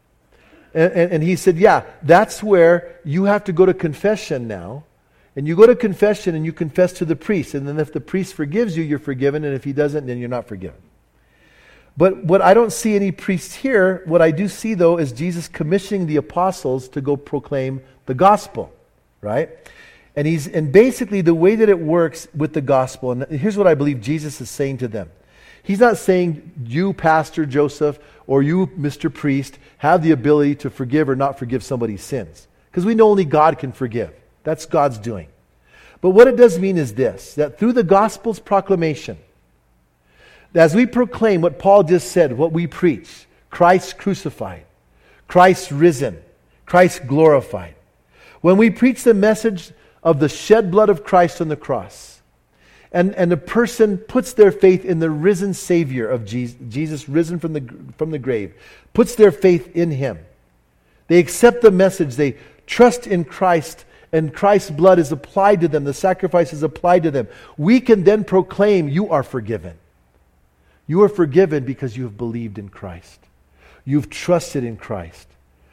And he said, yeah, that's where you have to go to confession now. And you go to confession and you confess to the priest. And then if the priest forgives you, you're forgiven. And if he doesn't, then you're not forgiven. But what I don't see any priests here, what I do see though is Jesus commissioning the apostles to go proclaim the gospel, right? And basically the way that it works with the gospel, and here's what I believe Jesus is saying to them. He's not saying you, Pastor Joseph, or you, Mr. Priest, have the ability to forgive or not forgive somebody's sins. Because we know only God can forgive. That's God's doing. But what it does mean is this, that through the gospel's proclamation, as we proclaim what Paul just said, what we preach, Christ crucified, Christ risen, Christ glorified. When we preach the message of the shed blood of Christ on the cross, and a person puts their faith in the risen Savior of Jesus risen from the grave, puts their faith in Him. They accept the message, they trust in Christ, and Christ's blood is applied to them, the sacrifice is applied to them. We can then proclaim, you are forgiven. You are forgiven because you have believed in Christ. You've trusted in Christ.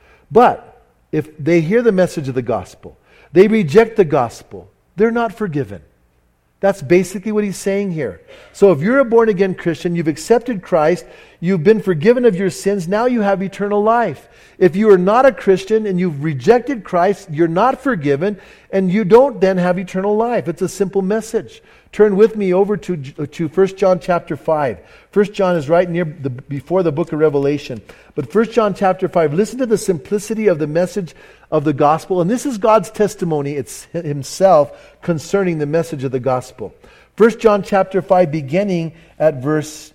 But if they hear the message of the gospel, they reject the gospel, they're not forgiven. That's basically what he's saying here. So if you're a born-again Christian, you've accepted Christ, you've been forgiven of your sins, now you have eternal life. If you are not a Christian and you've rejected Christ, you're not forgiven, and you don't then have eternal life. It's a simple message. Turn with me over to 1 John chapter 5. 1 John is right before the book of Revelation. But 1 John chapter 5, listen to the simplicity of the message of the gospel. And this is God's testimony, it's Himself, concerning the message of the gospel. 1 John chapter 5, beginning at verse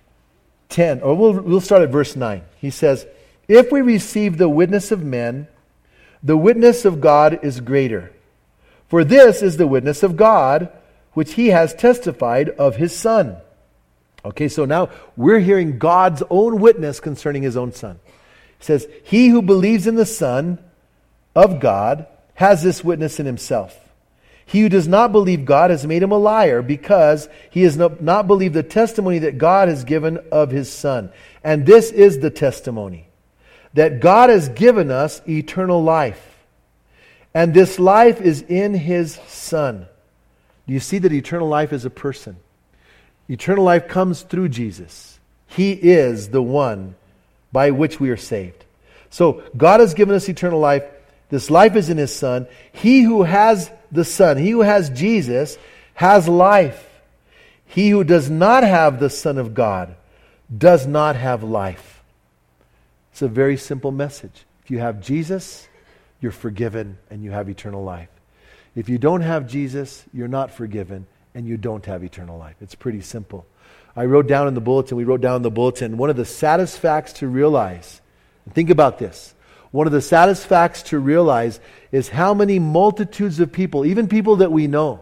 10. Or we'll start at verse 9. He says, if we receive the witness of men, the witness of God is greater. For this is the witness of God, which He has testified of His Son. Okay, so now we're hearing God's own witness concerning His own Son. He says, he who believes in the Son of God has this witness in himself. He who does not believe God has made him a liar, because he has not believed the testimony that God has given of His Son. And this is the testimony, that God has given us eternal life. And this life is in His Son. Do you see that eternal life is a person? Eternal life comes through Jesus. He is the one by which we are saved. So God has given us eternal life. This life is in His Son. He who has the Son, he who has Jesus, has life. He who does not have the Son of God does not have life. It's a very simple message. If you have Jesus, you're forgiven and you have eternal life. If you don't have Jesus, you're not forgiven and you don't have eternal life. It's pretty simple. We wrote down in the bulletin, one of the saddest facts to realize, and think about this, one of the saddest facts to realize is how many multitudes of people, even people that we know,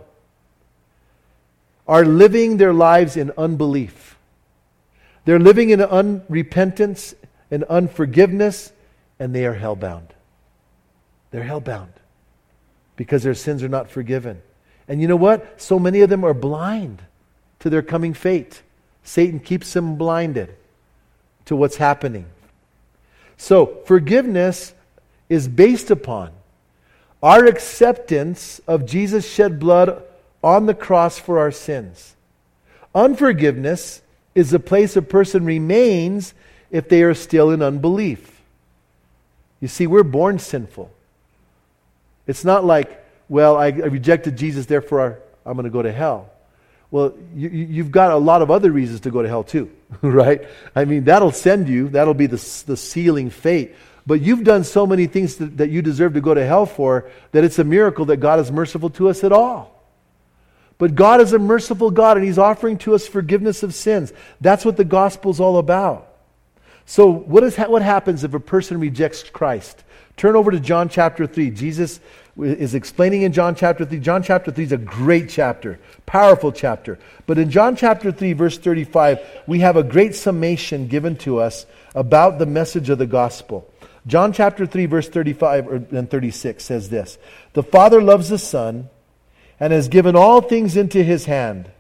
are living their lives in unbelief. They're living in unrepentance and unforgiveness, and they are hell-bound. They're hell-bound because their sins are not forgiven. And you know what? So many of them are blind to their coming fate. Satan keeps them blinded to what's happening. So forgiveness is based upon our acceptance of Jesus' shed blood on the cross for our sins. Unforgiveness is the place a person remains if they are still in unbelief. You see, we're born sinful. It's not like, well, I rejected Jesus, therefore I'm going to go to hell. Well, you've got a lot of other reasons to go to hell too, right? I mean, that'll be the sealing fate. But you've done so many things that you deserve to go to hell for that it's a miracle that God is merciful to us at all. But God is a merciful God, and He's offering to us forgiveness of sins. That's what the gospel's all about. So what happens if a person rejects Christ, Turn over to John chapter 3. Jesus is explaining in John chapter 3. John chapter 3 is a great chapter, powerful chapter. But in John chapter 3, verse 35, we have a great summation given to us about the message of the gospel. John chapter 3, verse 35 and 36 says this: "The Father loves the Son and has given all things into His hand."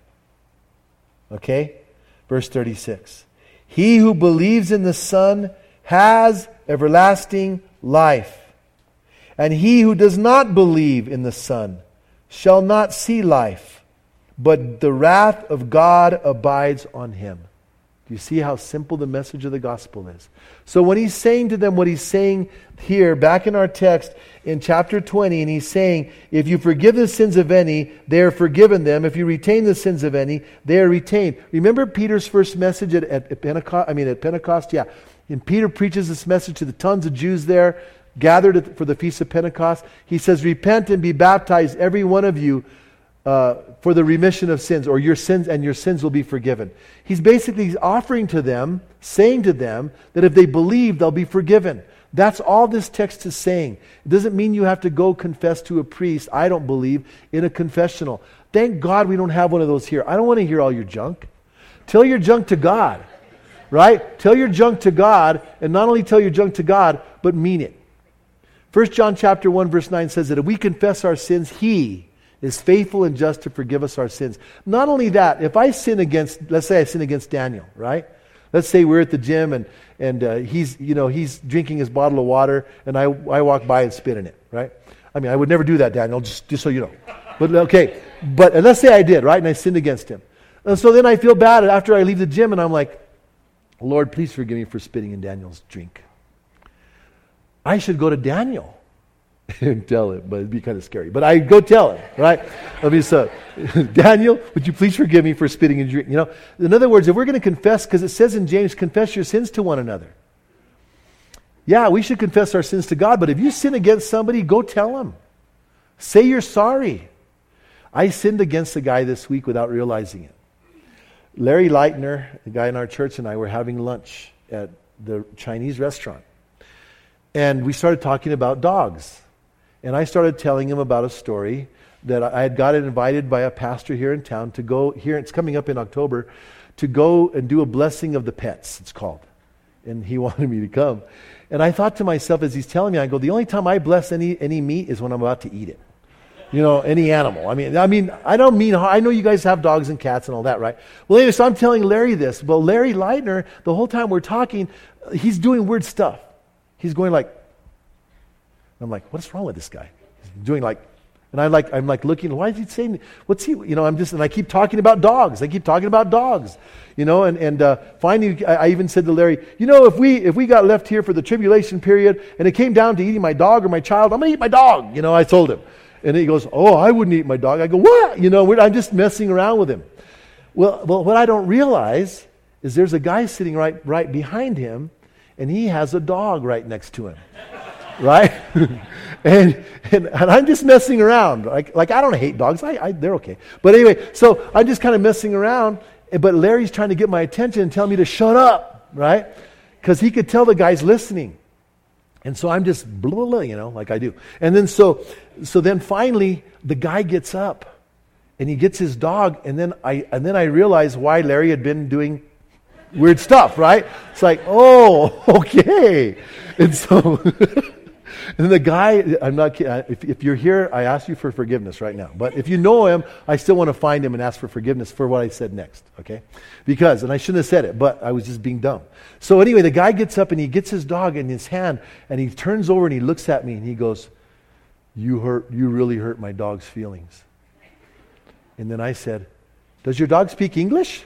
Okay? Verse 36. "He who believes in the Son has everlasting life. And he who does not believe in the Son shall not see life, but the wrath of God abides on him." Do you see how simple the message of the gospel is? So when he's saying to them what he's saying here, back in our text in chapter 20, and he's saying, if you forgive the sins of any, they are forgiven them. If you retain the sins of any, they are retained. Remember Peter's first message at Pentecost? Yeah. And Peter preaches this message to the tons of Jews there, gathered for the Feast of Pentecost. He says, "Repent and be baptized, every one of you, for the remission of sins," or your sins will be forgiven. He's basically offering to them, saying to them, that if they believe, they'll be forgiven. That's all this text is saying. It doesn't mean you have to go confess to a priest, I don't believe, in a confessional. Thank God we don't have one of those here. I don't want to hear all your junk. Tell your junk to God, right? Tell your junk to God, and not only tell your junk to God, but mean it. 1 John chapter 1 verse 9 says that if we confess our sins, He is faithful and just to forgive us our sins. Not only that, if I sin against, let's say I sin against Daniel, right? Let's say we're at the gym and he's drinking his bottle of water and I walk by and spit in it, right? I mean, I would never do that, Daniel, just so you know. But okay, but let's say I did, right? And I sinned against him. And so then I feel bad after I leave the gym and I'm like, "Lord, please forgive me for spitting in Daniel's drink." I should go to Daniel and tell him, but it'd be kind of scary. But I go tell him, right? Daniel, would you please forgive me for spitting in drink? You know, in other words, if we're going to confess, because it says in James, confess your sins to one another. Yeah, we should confess our sins to God, but if you sin against somebody, go tell them. Say you're sorry. I sinned against a guy this week without realizing it. Larry Leitner, the guy in our church, and I were having lunch at the Chinese restaurant. And we started talking about dogs. And I started telling him about a story that I had got invited by a pastor here in town to go here. It's coming up in October, to go and do a blessing of the pets, it's called. And he wanted me to come. And I thought to myself as he's telling me, I go, the only time I bless any meat is when I'm about to eat it. You know, any animal. I mean, I don't mean, I know you guys have dogs and cats and all that, right? Well, anyway, so I'm telling Larry this. Well, Larry Leitner, the whole time we're talking, he's doing weird stuff. He's going like, I'm like, what's wrong with this guy? He's doing like, and I'm like looking, why is he saying, what's he, you know, and I keep talking about dogs. You know, and finally I even said to Larry, you know, if we got left here for the tribulation period and it came down to eating my dog or my child, I'm going to eat my dog. You know, I told him. And he goes, "Oh, I wouldn't eat my dog." I go, "What?" You know, I'm just messing around with him. Well, what I don't realize is there's a guy sitting right behind him, and he has a dog right next to him, right? and I'm just messing around. Like I don't hate dogs. They're okay. But anyway, so I'm just kind of messing around. But Larry's trying to get my attention and tell me to shut up, right? Because he could tell the guy's listening. And so I'm just blah, blah, blah, you know, like I do. And then so then finally the guy gets up and he gets his dog, and then I realize why Larry had been doing weird stuff, right? It's like, oh, okay. And so and the guy, I'm not kidding, if you're here, I ask you for forgiveness right now. But if you know him, I still want to find him and ask for forgiveness for what I said next, okay? Because, and I shouldn't have said it, but I was just being dumb. So anyway, the guy gets up and he gets his dog in his hand and he turns over and he looks at me and he goes, you really hurt my dog's feelings. And then I said, "Does your dog speak English?"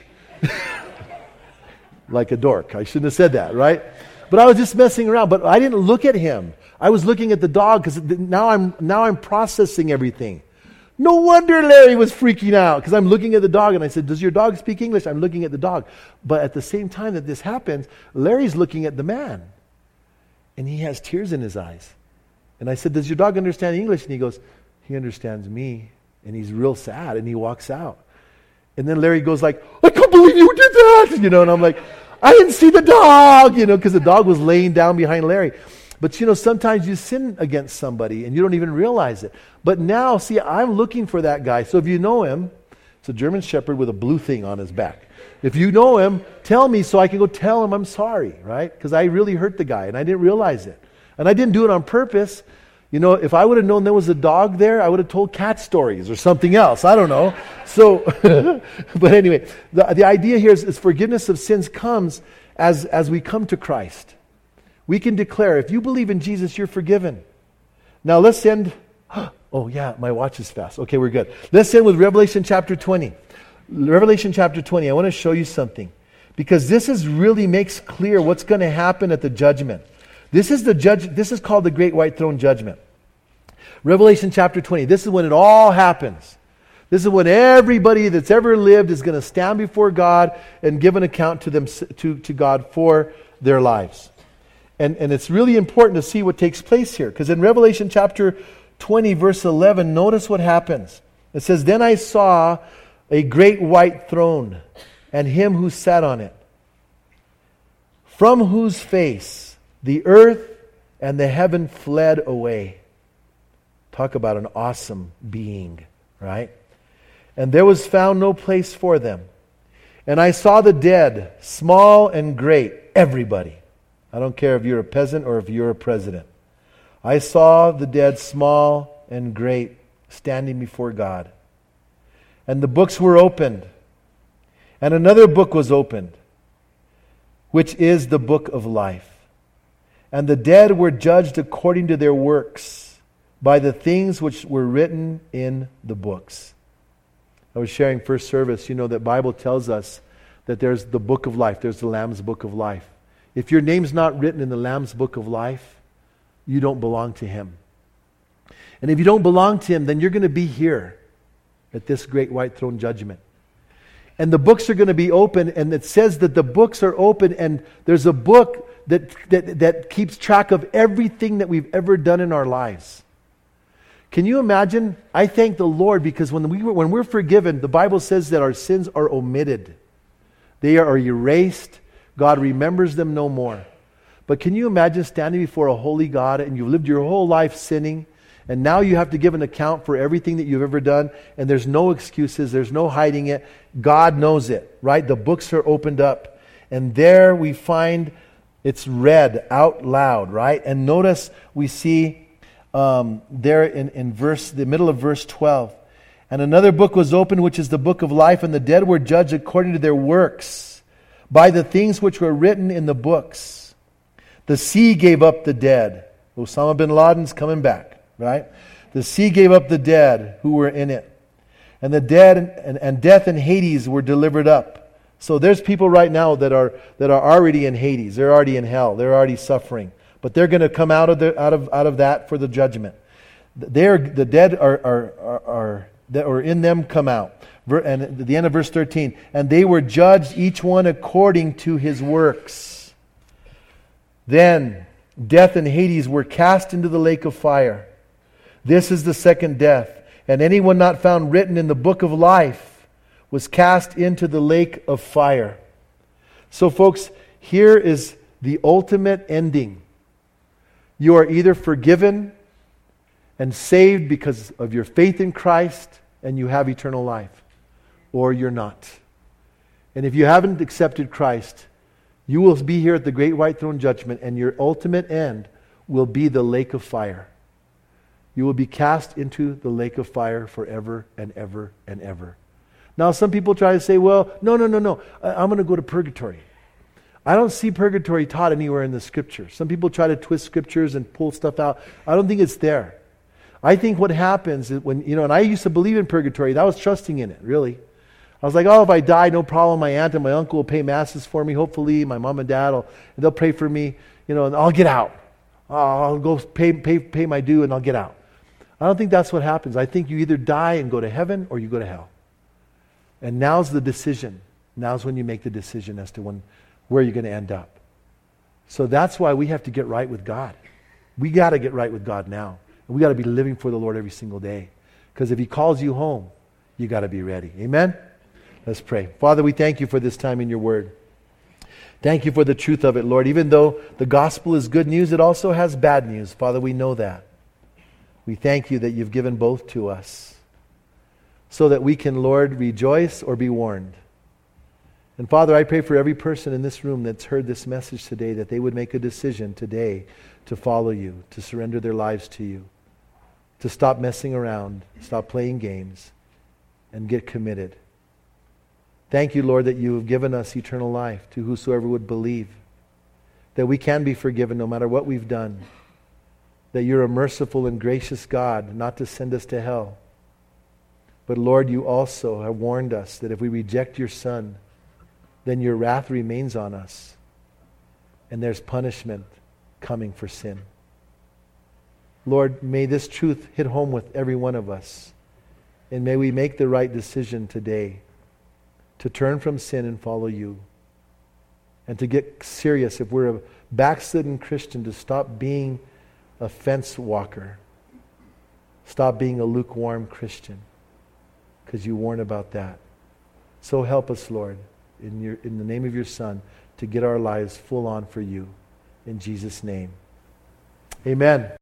Like a dork. I shouldn't have said that, right? But I was just messing around. But I didn't look at him. I was looking at the dog because now I'm processing everything. No wonder Larry was freaking out, because I'm looking at the dog and I said, "Does your dog speak English?" I'm looking at the dog. But at the same time that this happens, Larry's looking at the man. And he has tears in his eyes. And I said, "Does your dog understand English?" And he goes, "He understands me." And he's real sad and he walks out. And then Larry goes like, "I can't believe you did that!" You know, and I'm like, "I didn't see the dog!" You know, because the dog was laying down behind Larry. But sometimes you sin against somebody and you don't even realize it. But now, see, I'm looking for that guy. So if you know him, it's a German Shepherd with a blue thing on his back. If you know him, tell me so I can go tell him I'm sorry, right? Because I really hurt the guy and I didn't realize it. And I didn't do it on purpose. If I would have known there was a dog there, I would have told cat stories or something else. I don't know. So, but anyway, the idea here is forgiveness of sins comes as we come to Christ. We can declare, if you believe in Jesus, you're forgiven. Now let's end. Oh yeah, my watch is fast. Okay, we're good. Let's end with Revelation chapter 20. Revelation chapter 20, I want to show you something. Because this really makes clear what's going to happen at the judgment. This is called the Great White Throne Judgment. Revelation chapter 20, this is when it all happens. This is when everybody that's ever lived is going to stand before God and give an account to God for their lives. And it's really important to see what takes place here. Because in Revelation chapter 20, verse 11, notice what happens. It says, "Then I saw a great white throne, and him who sat on it, from whose face the earth and the heaven fled away." Talk about an awesome being, right? "And there was found no place for them. And I saw the dead, small and great," everybody. I don't care if you're a peasant or if you're a president. "I saw the dead, small and great, standing before God. And the books were opened. And another book was opened, which is the book of life. And the dead were judged according to their works, by the things which were written in the books." I was sharing first service, the Bible tells us that there's the book of life. There's the Lamb's book of life. If your name's not written in the Lamb's book of life, you don't belong to Him. And if you don't belong to Him, then you're going to be here at this great white throne judgment. And the books are going to be open, and it says that the books are open, and there's a book that keeps track of everything that we've ever done in our lives. Can you imagine? I thank the Lord because when we're forgiven, the Bible says that our sins are omitted. They are erased. God remembers them no more. But can you imagine standing before a holy God and you've lived your whole life sinning, and now you have to give an account for everything that you've ever done, and there's no excuses, there's no hiding it. God knows it, right? The books are opened up. And there we find it's read out loud, right? And notice we see there in the middle of verse 12. "And another book was opened, which is the book of life, and the dead were judged according to their works, by the things which were written in the books. The sea gave up the dead." Osama bin Laden's coming back, right? "The sea gave up the dead who were in it. And the dead and death and Hades were delivered up." So there's people right now that are already in Hades. They're already in hell. They're already suffering. But they're going to come out of that for the judgment. The dead that are in them come out. And at the end of verse 13, "And they were judged each one according to his works. Then death and Hades were cast into the lake of fire. This is the second death. And anyone not found written in the book of life was cast into the lake of fire." So folks, here is the ultimate ending. You are either forgiven and saved because of your faith in Christ and you have eternal life, or you're not. And if you haven't accepted Christ, you will be here at the great white throne judgment, and your ultimate end will be the lake of fire. You will be cast into the lake of fire forever and ever and ever. Now some people try to say, well, no, I'm going to go to purgatory. I don't see purgatory taught anywhere in the Scripture. Some people try to twist Scriptures and pull stuff out. I don't think it's there. I think what happens is when, and I used to believe in purgatory. I was trusting in it, really. I was like, if I die, no problem. My aunt and my uncle will pay masses for me, hopefully. My mom and dad, they'll pray for me, and I'll get out. I'll go pay my due and I'll get out. I don't think that's what happens. I think you either die and go to heaven or you go to hell. And now's the decision. Now's when you make the decision as to where you're going to end up. So that's why we have to get right with God. We got to get right with God now. And we got to be living for the Lord every single day. Because if He calls you home, you got to be ready. Amen? Let's pray. Father, we thank You for this time in Your Word. Thank you for the truth of it, Lord. Even though the gospel is good news, it also has bad news. Father, we know that. We thank you that you've given both to us so that we can, Lord, rejoice or be warned. And Father, I pray for every person in this room that's heard this message today that they would make a decision today to follow you, to surrender their lives to you, to stop messing around, stop playing games, and get committed. Thank you, Lord, that you have given us eternal life to whosoever would believe, that we can be forgiven no matter what we've done, that you're a merciful and gracious God, not to send us to hell. But Lord, you also have warned us that if we reject your Son, then your wrath remains on us, and there's punishment coming for sin. Lord, may this truth hit home with every one of us, and may we make the right decision today to turn from sin and follow you, and to get serious if we're a backslidden Christian, to stop being a fence walker, stop being a lukewarm Christian, because you warn about that. So help us, Lord, in the name of your Son, to get our lives full on for you. In Jesus' name. Amen.